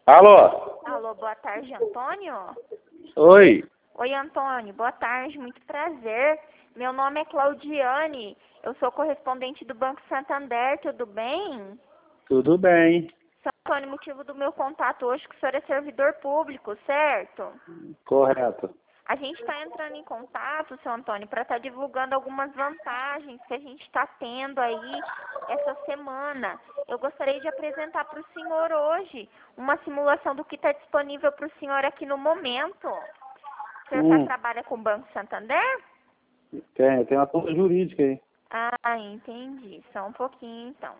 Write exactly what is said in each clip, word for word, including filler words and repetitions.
Alô? Alô, boa tarde, Antônio? Oi. Oi, Antônio, boa tarde, muito prazer. Meu nome é Claudiane, eu sou correspondente do Banco Santander, tudo bem? Tudo bem. Seu Antônio, motivo do meu contato hoje é que o senhor é servidor público, certo? Correto. A gente está entrando em contato, seu Antônio, para estar divulgando algumas vantagens que a gente está tendo aí essa semana. Eu gostaria de apresentar para o senhor hoje uma simulação do que está disponível para o senhor aqui no momento. O senhor já Hum, trabalha com o Banco Santander? tem, tem uma conta jurídica aí. Ah, entendi. Só um pouquinho, então.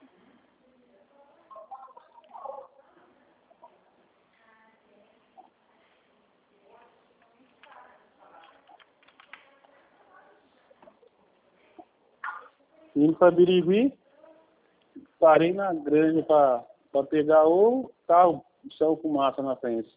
Indo pra Birigui, parei na grande pra, pra pegar o carro, o céu com massa na frente.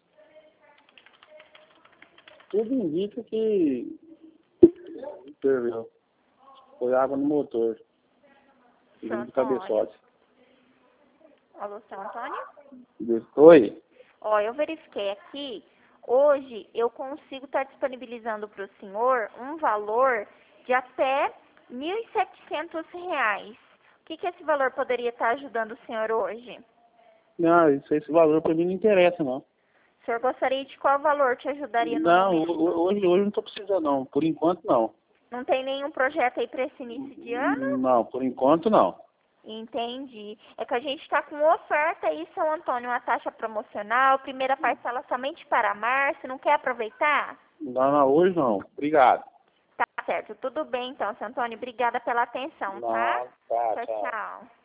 Tudo indica que perdeu. Foi água no motor. Seu Segundo do Antônio. cabeçote. Alô, seu Antônio? Oi? Ó, eu verifiquei aqui. Hoje eu consigo estar disponibilizando para o senhor um valor de até mil e setecentos reais. O que, que esse valor poderia estar ajudando o senhor hoje? Não, isso, esse valor pra mim não interessa, não. O senhor gostaria de qual valor te ajudaria no Não, momento? ho- hoje, hoje não tô precisando, não. Por enquanto, não. Não tem nenhum projeto aí para esse início de ano? Não, por enquanto, não. Entendi. É que a gente está com oferta aí, seu Antônio, uma taxa promocional, primeira parcela somente para março, não quer aproveitar? Não, não, hoje não. Obrigado. Tá certo, tudo bem então, seu Antônio. Obrigada pela atenção, tá? Não, tá, Tchau, tchau. tchau.